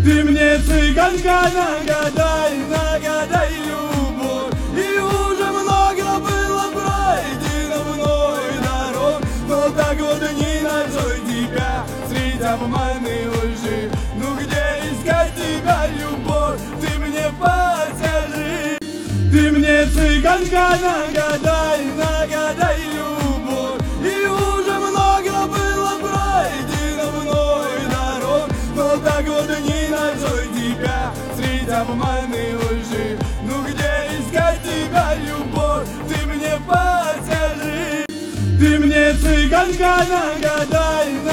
Ты мне, цыганка, нагадай, нагадай любовь. И уже много было пройдено мной дорог, но так вот не нашел тебя среди обманы лжи. Ну где искать тебя, любовь, ты мне подскажи. Ты мне, цыганка, нагадай, нагадай любовь. И уже много было пройдено мной дорог, но так вот не нашел тебя среди обманы лжи. Ну где искать тебя, любовь, ты мне подскажи. Ты мне, цыганка, нагадай,